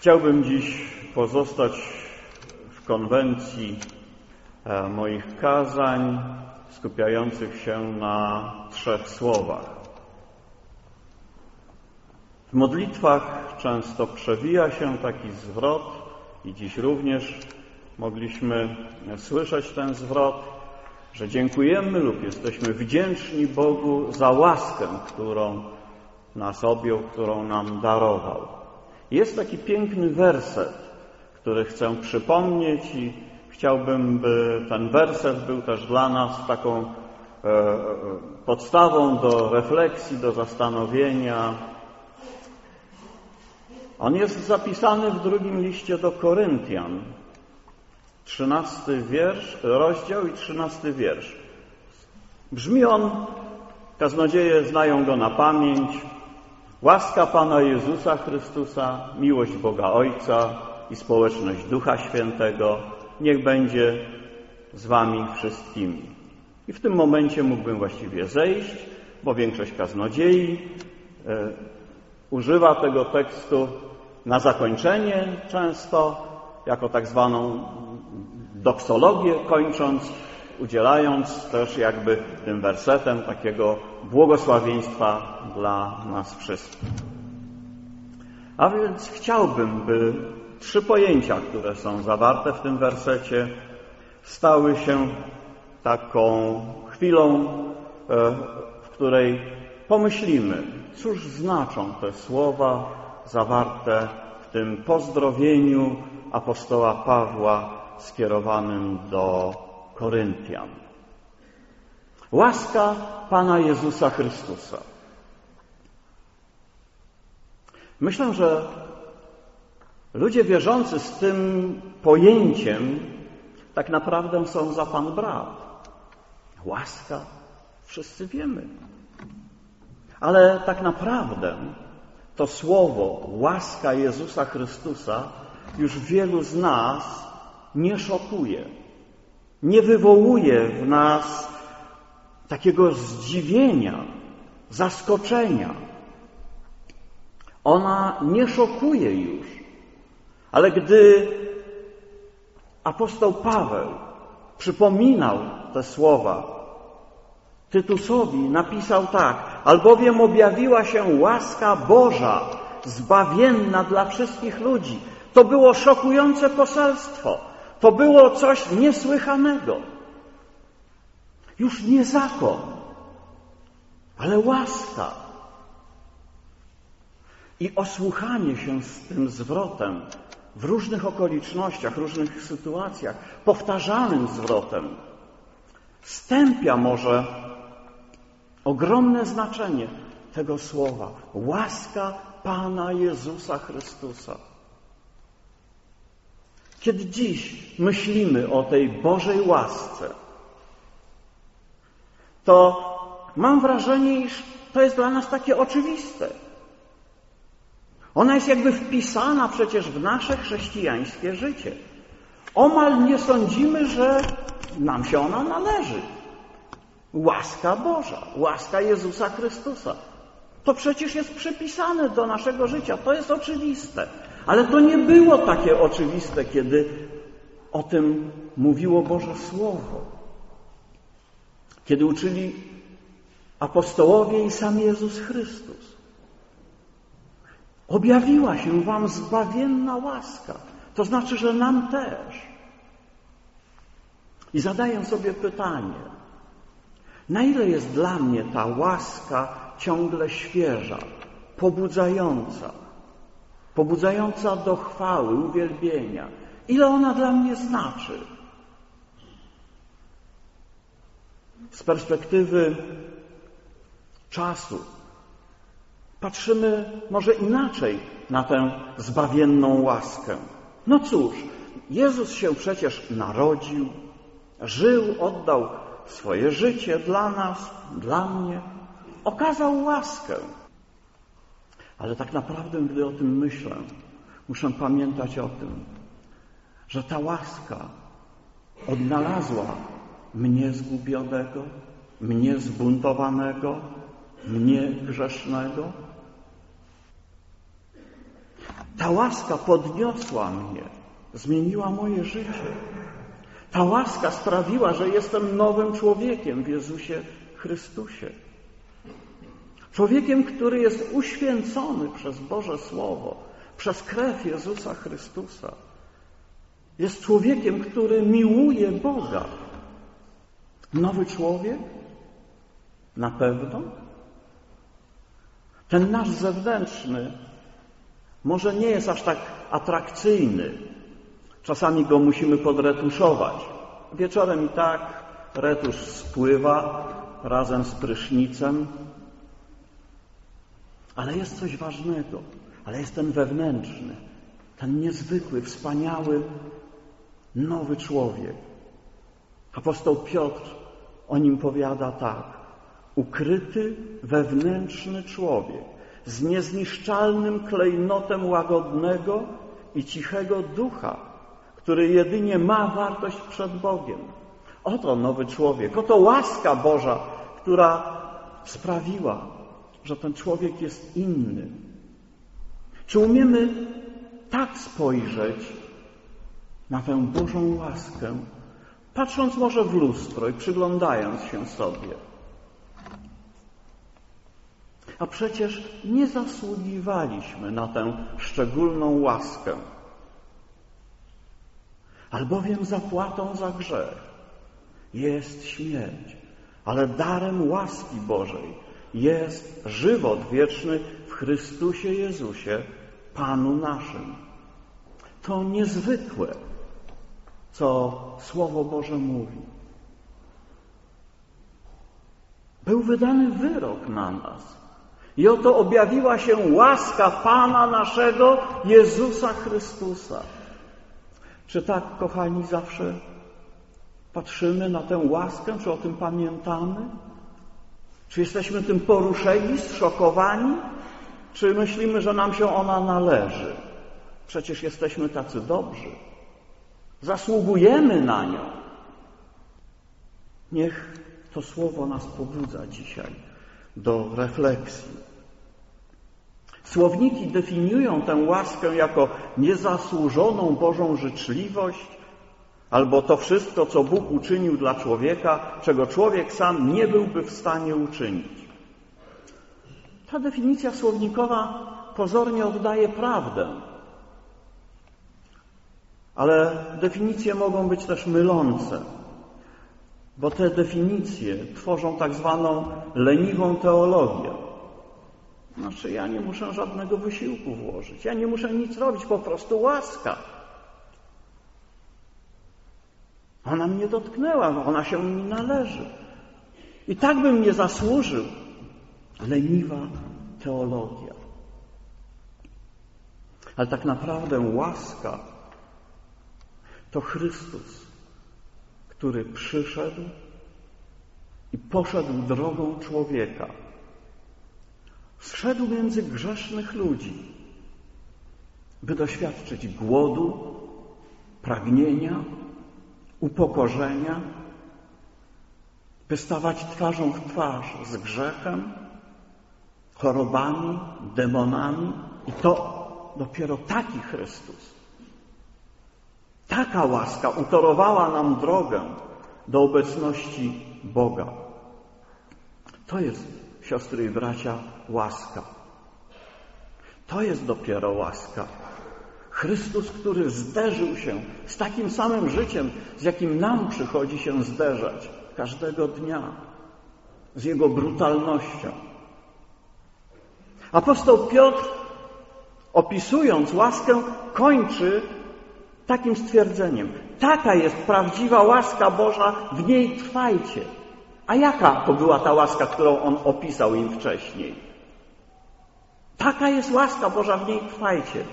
Chciałbym dziś pozostać w konwencji moich kazań skupiających się na 3 słowach. W modlitwach często przewija się taki zwrot i dziś również mogliśmy słyszeć ten zwrot, że dziękujemy lub jesteśmy wdzięczni Bogu za łaskę, którą nas objął, którą nam darował. Jest taki piękny werset, który chcę przypomnieć i chciałbym, by ten werset był też dla nas taką podstawą do refleksji, do zastanowienia. On jest zapisany w 2 liście do Koryntian, 13 rozdział i 13 wiersz. Brzmi on, kaznodzieje znają go na pamięć: łaska Pana Jezusa Chrystusa, miłość Boga Ojca i społeczność Ducha Świętego niech będzie z wami wszystkimi. I w tym momencie mógłbym właściwie zejść, bo większość kaznodziei używa tego tekstu na zakończenie często, jako tak zwaną doksologię kończąc, udzielając też jakby tym wersetem takiego błogosławieństwa dla nas wszystkich. A więc chciałbym, by 3 pojęcia, które są zawarte w tym wersecie, stały się taką chwilą, w której pomyślimy, cóż znaczą te słowa zawarte w tym pozdrowieniu apostoła Pawła skierowanym do Koryntian. Łaska Pana Jezusa Chrystusa. Myślę, że ludzie wierzący z tym pojęciem tak naprawdę są za pan brat. Łaska, wszyscy wiemy. Ale tak naprawdę to słowo łaska Jezusa Chrystusa już wielu z nas nie szokuje. Nie wywołuje w nas takiego zdziwienia, zaskoczenia. Ona nie szokuje już. Ale gdy apostoł Paweł przypominał te słowa Tytusowi, napisał tak: albowiem objawiła się łaska Boża, zbawienna dla wszystkich ludzi. To było szokujące poselstwo. To było coś niesłychanego. Już nie zakon, ale łaska. I osłuchanie się z tym zwrotem w różnych okolicznościach, różnych sytuacjach, powtarzanym zwrotem, stępia może ogromne znaczenie tego słowa. Łaska Pana Jezusa Chrystusa. Kiedy dziś myślimy o tej Bożej łasce, to mam wrażenie, iż to jest dla nas takie oczywiste. Ona jest jakby wpisana przecież w nasze chrześcijańskie życie. Omal nie sądzimy, że nam się ona należy. Łaska Boża, łaska Jezusa Chrystusa. To przecież jest przypisane do naszego życia. To jest oczywiste. Ale to nie było takie oczywiste, kiedy o tym mówiło Boże Słowo. Kiedy uczyli apostołowie i sam Jezus Chrystus. Objawiła się wam zbawienna łaska. To znaczy, że nam też. I zadaję sobie pytanie, na ile jest dla mnie ta łaska ciągle świeża, pobudzająca do chwały, uwielbienia. Ile ona dla mnie znaczy? Z perspektywy czasu patrzymy może inaczej na tę zbawienną łaskę. No cóż, Jezus się przecież narodził, żył, oddał swoje życie dla nas, dla mnie, okazał łaskę. Ale tak naprawdę, gdy o tym myślę, muszę pamiętać o tym, że ta łaska odnalazła mnie zgubionego, mnie zbuntowanego, mnie grzesznego. Ta łaska podniosła mnie, zmieniła moje życie. Ta łaska sprawiła, że jestem nowym człowiekiem w Jezusie Chrystusie. Człowiekiem, który jest uświęcony przez Boże Słowo, przez krew Jezusa Chrystusa. Jest człowiekiem, który miłuje Boga. Nowy człowiek? Na pewno. Ten nasz zewnętrzny może nie jest aż tak atrakcyjny. Czasami go musimy podretuszować. Wieczorem i tak retusz spływa razem z prysznicem. Ale jest coś ważnego. Ale jest ten wewnętrzny, ten niezwykły, wspaniały, nowy człowiek. Apostoł Piotr o nim powiada tak. Ukryty wewnętrzny człowiek z niezniszczalnym klejnotem łagodnego i cichego ducha, który jedynie ma wartość przed Bogiem. Oto nowy człowiek, oto łaska Boża, która sprawiła, że ten człowiek jest inny. Czy umiemy tak spojrzeć na tę Bożą łaskę, patrząc może w lustro i przyglądając się sobie? A przecież nie zasługiwaliśmy na tę szczególną łaskę. Albowiem zapłatą za grzech jest śmierć, ale darem łaski Bożej jest żywot wieczny w Chrystusie Jezusie, Panu naszym. To niezwykłe, co Słowo Boże mówi. Był wydany wyrok na nas. I oto objawiła się łaska Pana naszego Jezusa Chrystusa. Czy tak, kochani, zawsze patrzymy na tę łaskę? Czy o tym pamiętamy? Czy jesteśmy tym poruszeni, zszokowani? Czy myślimy, że nam się ona należy? Przecież jesteśmy tacy dobrzy. Zasługujemy na nią. Niech to słowo nas pobudza dzisiaj do refleksji. Słowniki definiują tę łaskę jako niezasłużoną Bożą życzliwość albo to wszystko, co Bóg uczynił dla człowieka, czego człowiek sam nie byłby w stanie uczynić. Ta definicja słownikowa pozornie oddaje prawdę, ale definicje mogą być też mylące, bo te definicje tworzą tak zwaną leniwą teologię. Znaczy, ja nie muszę żadnego wysiłku włożyć, ja nie muszę nic robić, po prostu łaska. Ona mnie dotknęła, ona się mi należy. I tak bym nie zasłużył. Leniwa teologia. Ale tak naprawdę łaska to Chrystus, który przyszedł i poszedł drogą człowieka. Zszedł między grzesznych ludzi, by doświadczyć głodu, pragnienia, upokorzenia, by stawać twarzą w twarz z grzechem, chorobami, demonami. I to dopiero taki Chrystus, taka łaska utorowała nam drogę do obecności Boga. To jest, siostry i bracia, łaska. To jest dopiero łaska. Chrystus, który zderzył się z takim samym życiem, z jakim nam przychodzi się zderzać każdego dnia, z Jego brutalnością. Apostoł Piotr, opisując łaskę, kończy takim stwierdzeniem. Taka jest prawdziwa łaska Boża, w niej trwajcie. A jaka to była ta łaska, którą on opisał im wcześniej? Taka jest łaska Boża, w niej trwajcie.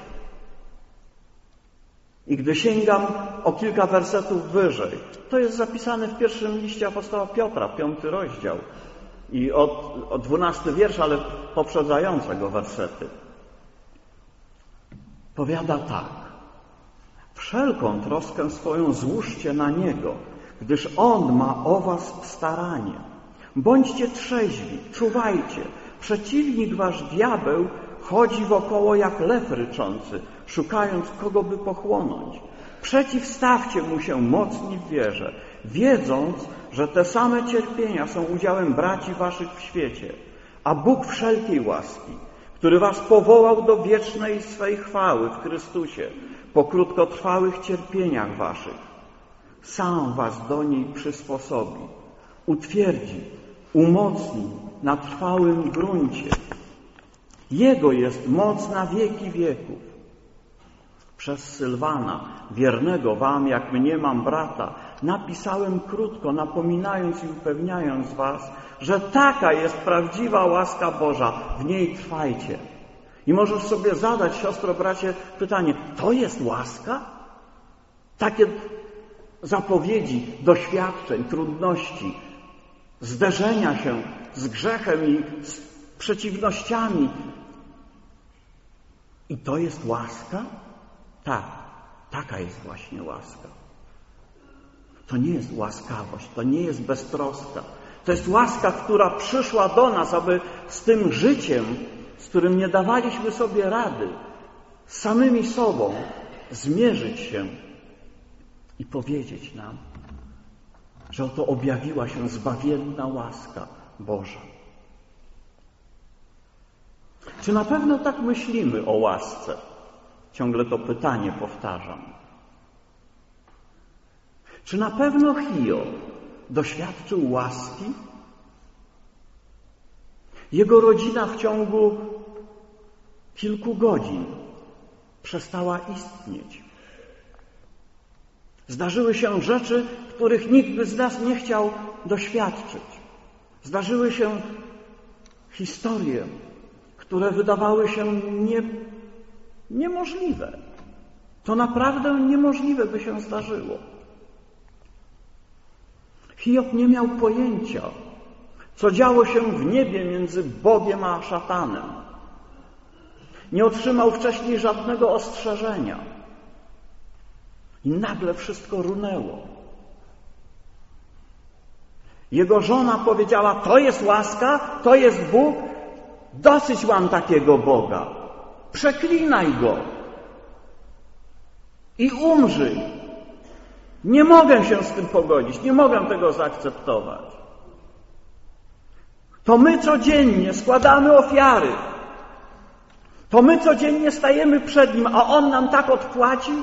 I gdy sięgam o kilka wersetów wyżej, to jest zapisane w pierwszym liście apostoła Piotra, 5 rozdział. I od 12 wiersz, ale poprzedzające go wersety. Powiada tak. Wszelką troskę swoją złóżcie na Niego, gdyż On ma o was staranie. Bądźcie trzeźwi, czuwajcie. Przeciwnik wasz diabeł chodzi wokoło jak lew ryczący, szukając kogo by pochłonąć. Przeciwstawcie mu się mocni w wierze, wiedząc, że te same cierpienia są udziałem braci waszych w świecie, a Bóg wszelkiej łaski, który was powołał do wiecznej swej chwały w Chrystusie, po krótkotrwałych cierpieniach waszych, sam was do niej przysposobi, utwierdzi, umocni na trwałym gruncie. Jego jest moc na wieki wieków. Przez Sylwana, wiernego wam, jak mnie mam brata, napisałem krótko, napominając i upewniając was, że taka jest prawdziwa łaska Boża, w niej trwajcie. I możesz sobie zadać, siostro, bracie, pytanie, to jest łaska? Takie zapowiedzi doświadczeń, trudności, zderzenia się z grzechem i z przeciwnościami. I to jest łaska? Tak, taka jest właśnie łaska. To nie jest łaskawość, to nie jest beztroska. To jest łaska, która przyszła do nas, aby z tym życiem, z którym nie dawaliśmy sobie rady, z samymi sobą zmierzyć się i powiedzieć nam, że oto objawiła się zbawienna łaska Boża. Czy na pewno tak myślimy o łasce? Ciągle to pytanie powtarzam. Czy na pewno Hiob doświadczył łaski? Jego rodzina w ciągu kilku godzin przestała istnieć. Zdarzyły się rzeczy, których nikt by z nas nie chciał doświadczyć. Zdarzyły się historie, które wydawały się niemożliwe. To naprawdę niemożliwe by się zdarzyło. Hiob nie miał pojęcia, co działo się w niebie między Bogiem a szatanem. Nie otrzymał wcześniej żadnego ostrzeżenia. I nagle wszystko runęło. Jego żona powiedziała, to jest łaska, to jest Bóg, dosyć mam takiego Boga. Przeklinaj Go i umrzyj. Nie mogę się z tym pogodzić, nie mogę tego zaakceptować. To my codziennie składamy ofiary. To my codziennie stajemy przed Nim, a On nam tak odpłacił?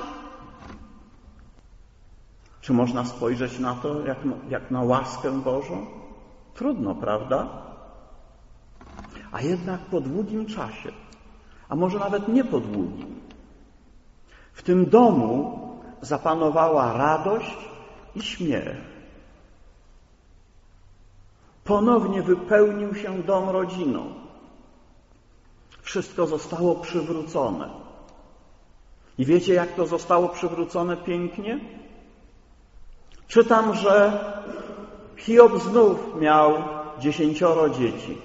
Czy można spojrzeć na to jak na łaskę Bożą? Trudno, prawda? A jednak po długim czasie, a może nawet nie po długim, w tym domu zapanowała radość i śmiech. Ponownie wypełnił się dom rodziną. Wszystko zostało przywrócone. I wiecie, jak to zostało przywrócone pięknie? Czytam, że Hiob znów miał 10 dzieci.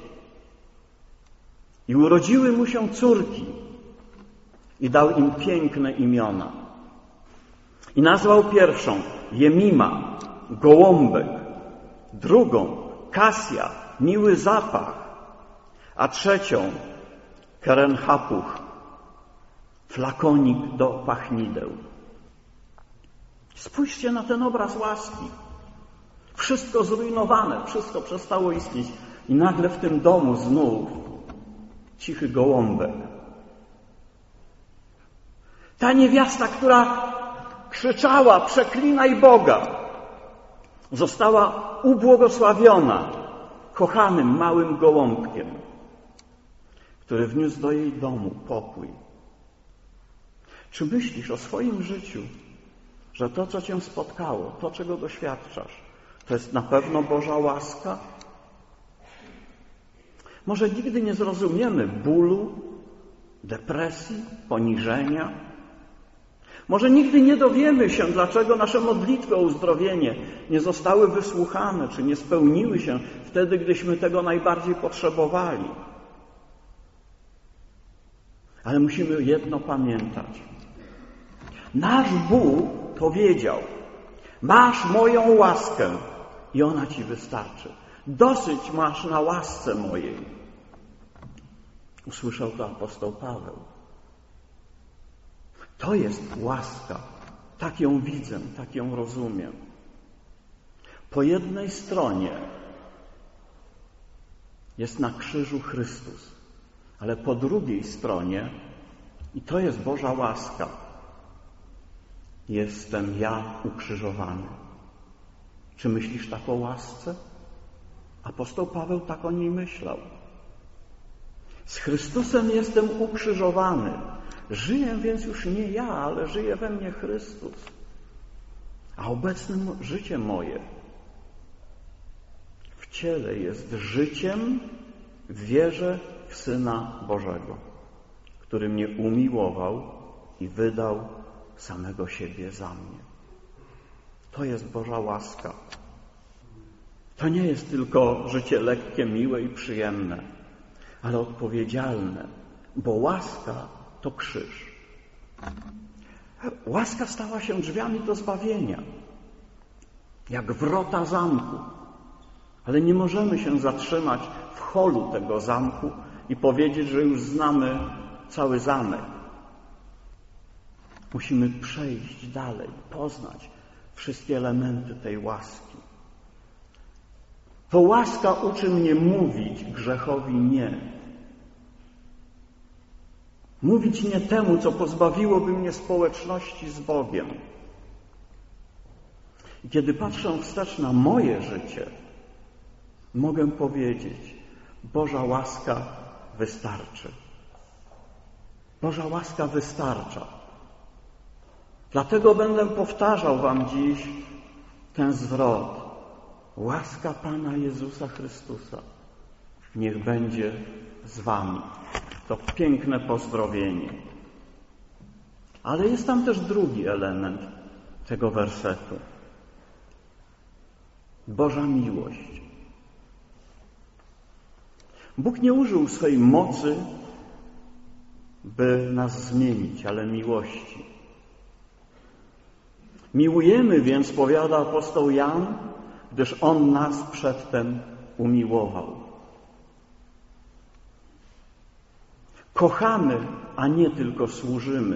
I urodziły mu się córki. I dał im piękne imiona. I nazwał pierwszą Jemima, gołąbek, drugą Kasja, miły zapach, a trzecią Kerenhapuch, flakonik do pachnideł. Spójrzcie na ten obraz łaski. Wszystko zrujnowane, wszystko przestało istnieć i nagle w tym domu znów cichy gołąbek. Ta niewiasta, która krzyczała, przeklinaj Boga, została ubłogosławiona kochanym małym gołąbkiem, który wniósł do jej domu pokój. Czy myślisz o swoim życiu, że to, co cię spotkało, to, czego doświadczasz, to jest na pewno Boża łaska? Może nigdy nie zrozumiemy bólu, depresji, poniżenia. Może nigdy nie dowiemy się, dlaczego nasze modlitwy o uzdrowienie nie zostały wysłuchane, czy nie spełniły się wtedy, gdyśmy tego najbardziej potrzebowali. Ale musimy jedno pamiętać. Nasz Bóg powiedział, masz moją łaskę i ona ci wystarczy. Dosyć masz na łasce mojej. Usłyszał to apostoł Paweł. To jest łaska. Tak ją widzę, tak ją rozumiem. Po jednej stronie jest na krzyżu Chrystus, ale po drugiej stronie, i to jest Boża łaska, jestem ja ukrzyżowany. Czy myślisz tak o łasce? Apostoł Paweł tak o niej myślał. Z Chrystusem jestem ukrzyżowany. Żyję więc już nie ja, ale żyje we mnie Chrystus. A obecne życie moje w ciele jest życiem w wierze w Syna Bożego, który mnie umiłował i wydał samego siebie za mnie. To jest Boża łaska. To nie jest tylko życie lekkie, miłe i przyjemne, ale odpowiedzialne, bo łaska to krzyż. Łaska stała się drzwiami do zbawienia, jak wrota zamku. Ale nie możemy się zatrzymać w holu tego zamku i powiedzieć, że już znamy cały zamek. Musimy przejść dalej, poznać wszystkie elementy tej łaski. To łaska uczy mnie mówić grzechowi nie. Mówić nie temu, co pozbawiłoby mnie społeczności z Bogiem. I kiedy patrzę wstecz na moje życie, mogę powiedzieć, Boża łaska wystarczy. Boża łaska wystarcza. Dlatego będę powtarzał wam dziś ten zwrot. Łaska Pana Jezusa Chrystusa niech będzie z wami. To piękne pozdrowienie. Ale jest tam też drugi element tego wersetu. Boża miłość. Bóg nie użył swej mocy, by nas zmienić, ale miłości. Miłujemy więc, powiada apostoł Jan, gdyż On nas przedtem umiłował. Kochamy, a nie tylko służymy.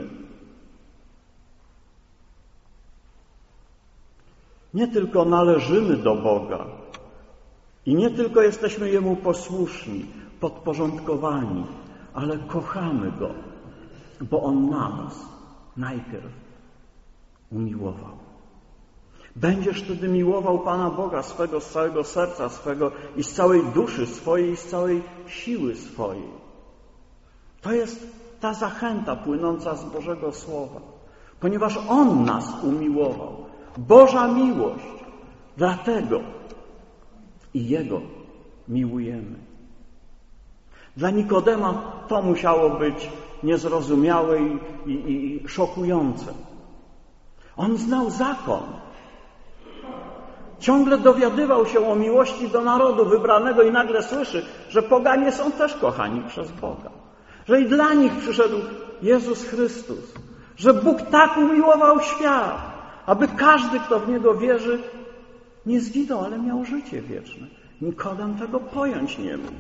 Nie tylko należymy do Boga i nie tylko jesteśmy Jemu posłuszni, podporządkowani, ale kochamy Go, bo On nas najpierw umiłował. Będziesz wtedy miłował Pana Boga swego z całego serca swego i z całej duszy swojej, i z całej siły swojej. To jest ta zachęta płynąca z Bożego Słowa, ponieważ On nas umiłował. Boża miłość. Dlatego i Jego miłujemy. Dla Nikodema to musiało być niezrozumiałe i szokujące. On znał zakon. Ciągle dowiadywał się o miłości do narodu wybranego i nagle słyszy, że poganie są też kochani przez Boga. Że i dla nich przyszedł Jezus Chrystus. Że Bóg tak umiłował świat, aby każdy, kto w Niego wierzy, nie zginął, ale miał życie wieczne. Nikodem tego pojąć nie mógł.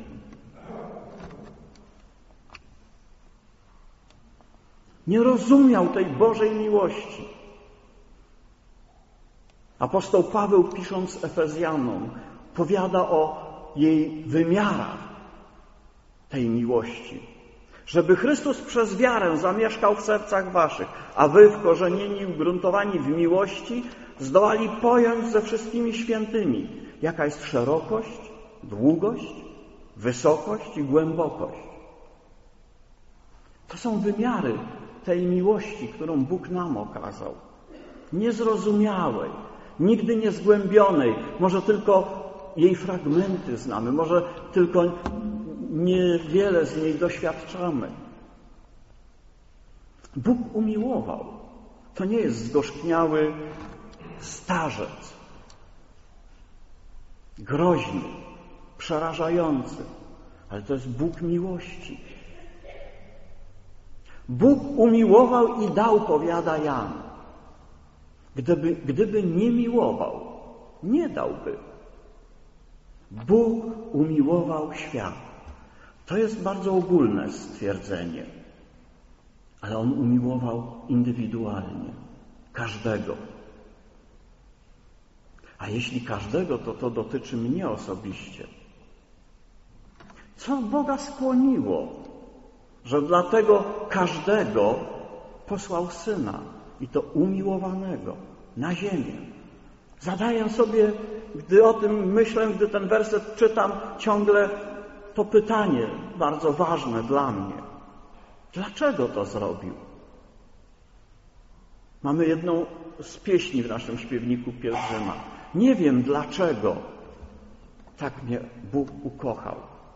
Nie rozumiał tej Bożej miłości. Apostoł Paweł, pisząc Efezjanom, powiada o jej wymiarach tej miłości. Żeby Chrystus przez wiarę zamieszkał w sercach waszych, a wy wkorzenieni i ugruntowani w miłości zdołali pojąć ze wszystkimi świętymi, jaka jest szerokość, długość, wysokość i głębokość. To są wymiary tej miłości, którą Bóg nam okazał. Niezrozumiałej, nigdy niezgłębionej, może tylko jej fragmenty znamy, może tylko niewiele z niej doświadczamy. Bóg umiłował. To nie jest zgorzkniały starzec, groźny, przerażający, ale to jest Bóg miłości. Bóg umiłował i dał, powiada Jan. Gdyby nie miłował, nie dałby. Bóg umiłował świat. To jest bardzo ogólne stwierdzenie, ale On umiłował indywidualnie, każdego. A jeśli każdego, to dotyczy mnie osobiście. Co Boga skłoniło, że dlatego każdego posłał Syna, i to umiłowanego, na ziemię? Zadaję sobie, gdy o tym myślę, gdy ten werset czytam, ciągle to pytanie bardzo ważne dla mnie. Dlaczego to zrobił? Mamy jedną z pieśni w naszym śpiewniku Pielgrzyma. Nie wiem, dlaczego tak mnie Bóg ukochał.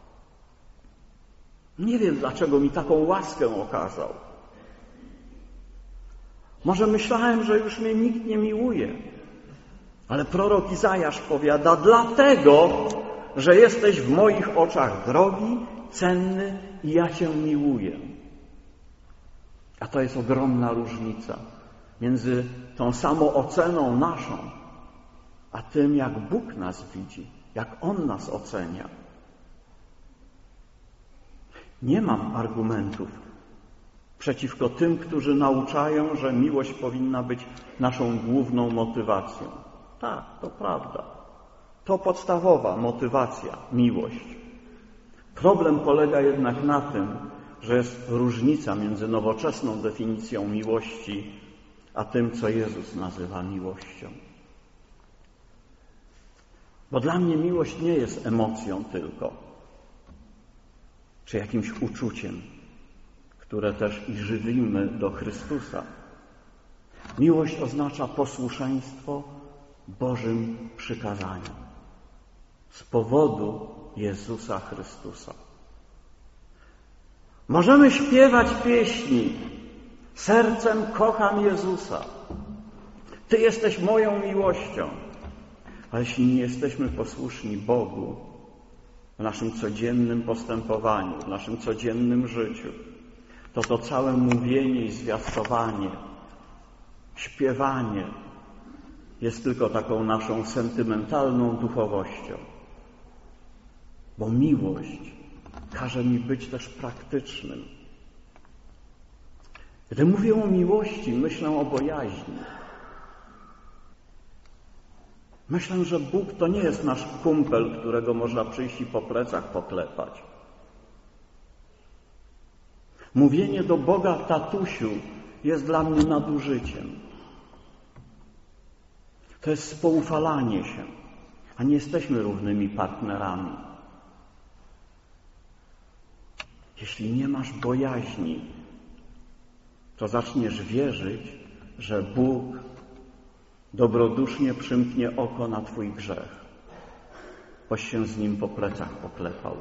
Nie wiem, dlaczego mi taką łaskę okazał. Może myślałem, że już mnie nikt nie miłuje. Ale prorok Izajasz powiada, dlatego, że jesteś w moich oczach drogi, cenny i ja Cię miłuję. A to jest ogromna różnica między tą samooceną naszą, a tym, jak Bóg nas widzi, jak On nas ocenia. Nie mam argumentów przeciwko tym, którzy nauczają, że miłość powinna być naszą główną motywacją. Tak, to prawda. To podstawowa motywacja, miłość. Problem polega jednak na tym, że jest różnica między nowoczesną definicją miłości, a tym, co Jezus nazywa miłością. Bo dla mnie miłość nie jest emocją tylko, czy jakimś uczuciem, które też i żywimy do Chrystusa. Miłość oznacza posłuszeństwo Bożym przykazaniom z powodu Jezusa Chrystusa. Możemy śpiewać pieśni sercem kocham Jezusa. Ty jesteś moją miłością. A jeśli nie jesteśmy posłuszni Bogu w naszym codziennym postępowaniu, w naszym codziennym życiu, to całe mówienie i zwiastowanie, śpiewanie jest tylko taką naszą sentymentalną duchowością. Bo miłość każe mi być też praktycznym. Gdy mówię o miłości, myślę o bojaźni. Myślę, że Bóg to nie jest nasz kumpel, którego można przyjść i po plecach poklepać. Mówienie do Boga tatusiu jest dla mnie nadużyciem. To jest spoufalanie się, a nie jesteśmy równymi partnerami. Jeśli nie masz bojaźni, to zaczniesz wierzyć, że Bóg dobrodusznie przymknie oko na twój grzech, boś się z Nim po plecach poklepał.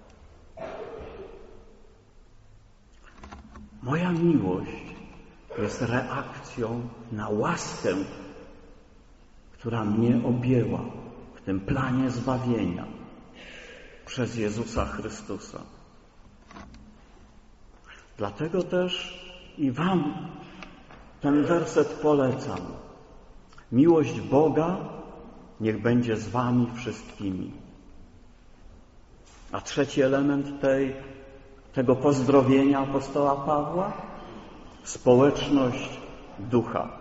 Moja miłość jest reakcją na łaskę, która mnie objęła w tym planie zbawienia przez Jezusa Chrystusa. Dlatego też i wam ten werset polecam. Miłość Boga niech będzie z wami wszystkimi. A trzeci element tego pozdrowienia apostoła Pawła? Społeczność ducha.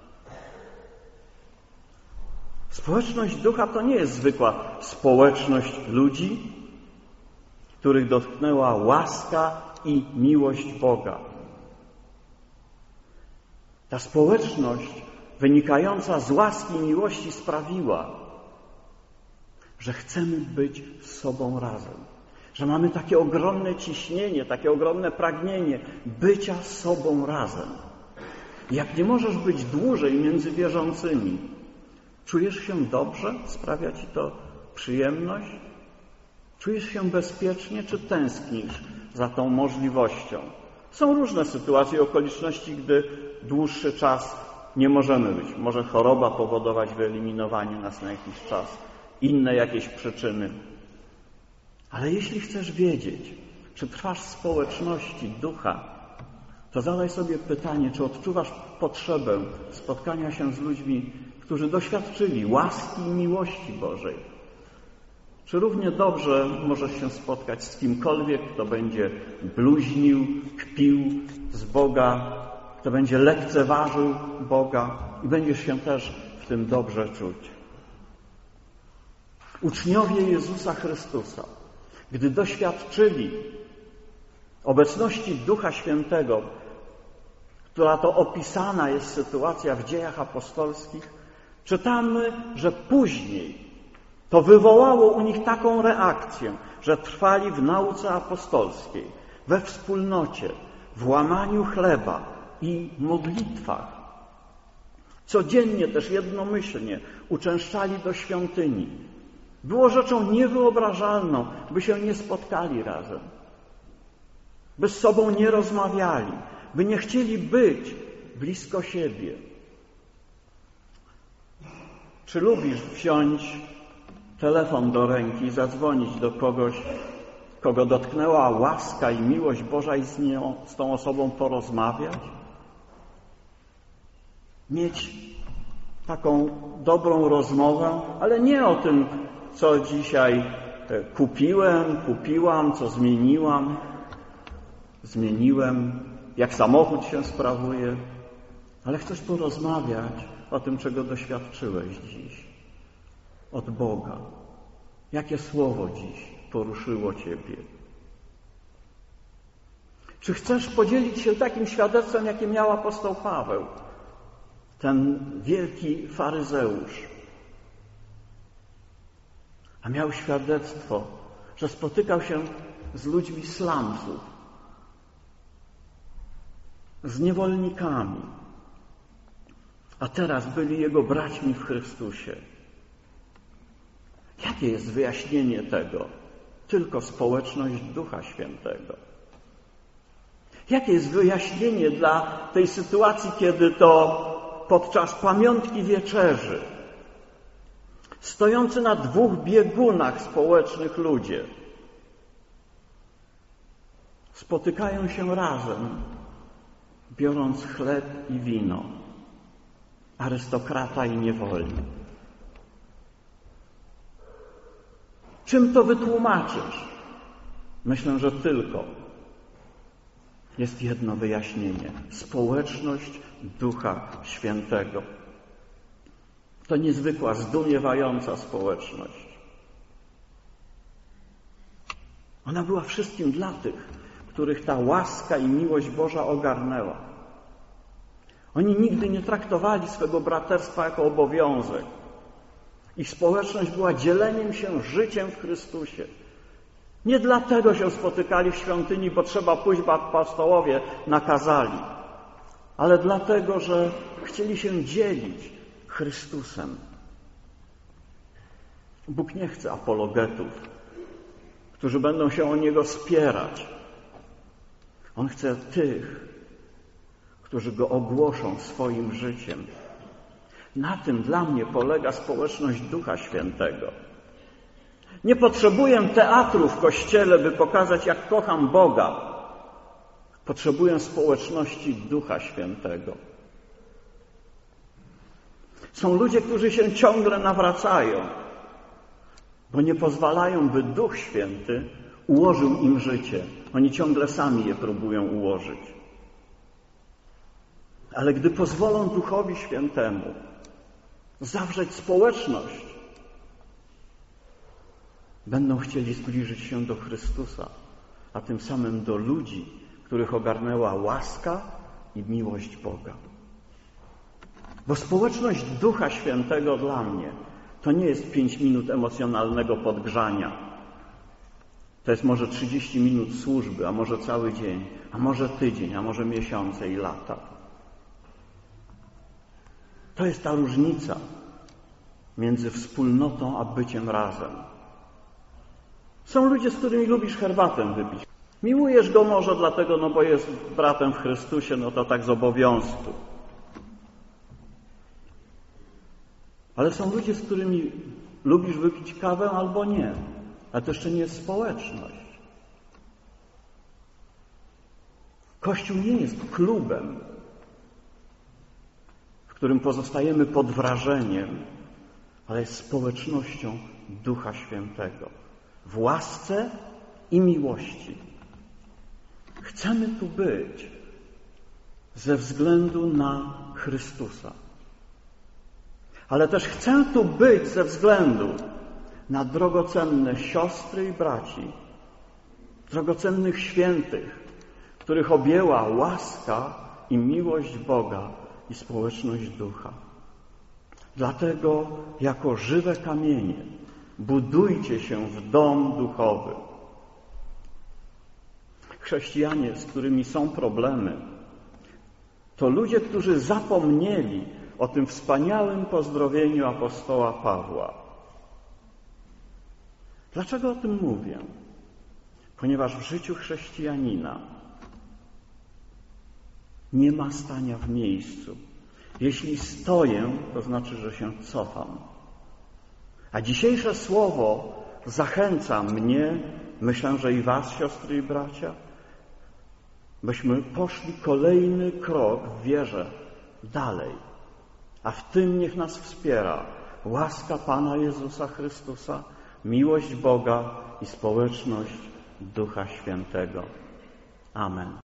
Społeczność ducha to nie jest zwykła społeczność ludzi, których dotknęła łaska i miłość Boga. Ta społeczność wynikająca z łaski i miłości sprawiła, że chcemy być z sobą razem. Że mamy takie ogromne ciśnienie, takie ogromne pragnienie bycia z sobą razem. I jak nie możesz być dłużej między wierzącymi, czujesz się dobrze? Sprawia ci to przyjemność? Czujesz się bezpiecznie, czy tęsknisz za tą możliwością? Są różne sytuacje i okoliczności, gdy dłuższy czas nie możemy być. Może choroba powodować wyeliminowanie nas na jakiś czas, inne jakieś przyczyny. Ale jeśli chcesz wiedzieć, czy trwasz w społeczności ducha, to zadaj sobie pytanie, czy odczuwasz potrzebę spotkania się z ludźmi, którzy doświadczyli łaski i miłości Bożej. Czy równie dobrze możesz się spotkać z kimkolwiek, kto będzie bluźnił, kpił z Boga, kto będzie lekceważył Boga i będziesz się też w tym dobrze czuć. Uczniowie Jezusa Chrystusa, gdy doświadczyli obecności Ducha Świętego, która to opisana jest sytuacja w Dziejach Apostolskich, czytamy, że później to wywołało u nich taką reakcję, że trwali w nauce apostolskiej, we wspólnocie, w łamaniu chleba i modlitwach. Codziennie też jednomyślnie uczęszczali do świątyni. Było rzeczą niewyobrażalną, by się nie spotkali razem, by z sobą nie rozmawiali, by nie chcieli być blisko siebie. Czy lubisz wziąć telefon do ręki i zadzwonić do kogoś, kogo dotknęła łaska i miłość Boża i z tą osobą porozmawiać? Mieć taką dobrą rozmowę, ale nie o tym, co dzisiaj kupiłam, co zmieniłem, jak samochód się sprawuje, ale chcesz porozmawiać o tym, czego doświadczyłeś dziś od Boga. Jakie słowo dziś poruszyło Ciebie? Czy chcesz podzielić się takim świadectwem, jakie miał apostoł Paweł, ten wielki faryzeusz? A miał świadectwo, że spotykał się z ludźmi slumsów, z niewolnikami, a teraz byli jego braćmi w Chrystusie. Jakie jest wyjaśnienie tego? Tylko społeczność Ducha Świętego. Jakie jest wyjaśnienie dla tej sytuacji, kiedy to podczas pamiątki wieczerzy stojący na dwóch biegunach społecznych ludzie spotykają się razem, biorąc chleb i wino, arystokrata i niewolnik. Czym to wytłumaczysz? Myślę, że tylko jest jedno wyjaśnienie. Społeczność Ducha Świętego. To niezwykła, zdumiewająca społeczność. Ona była wszystkim dla tych, których ta łaska i miłość Boża ogarnęła. Oni nigdy nie traktowali swego braterstwa jako obowiązek. Ich społeczność była dzieleniem się życiem w Chrystusie. Nie dlatego się spotykali w świątyni, bo trzeba pójść, bo apostołowie nakazali, ale dlatego, że chcieli się dzielić Chrystusem. Bóg nie chce apologetów, którzy będą się o Niego spierać. On chce tych, którzy Go ogłoszą swoim życiem. Na tym dla mnie polega społeczność Ducha Świętego. Nie potrzebuję teatru w Kościele, by pokazać, jak kocham Boga. Potrzebuję społeczności Ducha Świętego. Są ludzie, którzy się ciągle nawracają, bo nie pozwalają, by Duch Święty ułożył im życie. Oni ciągle sami je próbują ułożyć. Ale gdy pozwolą Duchowi Świętemu zawrzeć społeczność, będą chcieli zbliżyć się do Chrystusa, a tym samym do ludzi, których ogarnęła łaska i miłość Boga. Bo społeczność Ducha Świętego dla mnie to nie jest 5 minut emocjonalnego podgrzania. To jest może 30 minut służby, a może cały dzień, a może tydzień, a może miesiące i lata. To jest ta różnica między wspólnotą a byciem razem. Są ludzie, z którymi lubisz herbatę wypić. Miłujesz go może dlatego, bo jest bratem w Chrystusie, to tak z obowiązku. Ale są ludzie, z którymi lubisz wypić kawę albo nie. Ale to jeszcze nie jest społeczność. Kościół nie jest klubem, w którym pozostajemy pod wrażeniem, ale jest społecznością Ducha Świętego. W łasce i miłości. Chcemy tu być ze względu na Chrystusa. Ale też chcę tu być ze względu na drogocenne siostry i braci, drogocennych świętych, których objęła łaska i miłość Boga i społeczność Ducha. Dlatego jako żywe kamienie budujcie się w dom duchowy. Chrześcijanie, z którymi są problemy, to ludzie, którzy zapomnieli o tym wspaniałym pozdrowieniu apostoła Pawła. Dlaczego o tym mówię? Ponieważ w życiu chrześcijanina nie ma stania w miejscu. Jeśli stoję, to znaczy, że się cofam. A dzisiejsze słowo zachęca mnie, myślę, że i was, siostry i bracia, byśmy poszli kolejny krok w wierze dalej. A w tym niech nas wspiera łaska Pana Jezusa Chrystusa, miłość Boga i społeczność Ducha Świętego. Amen.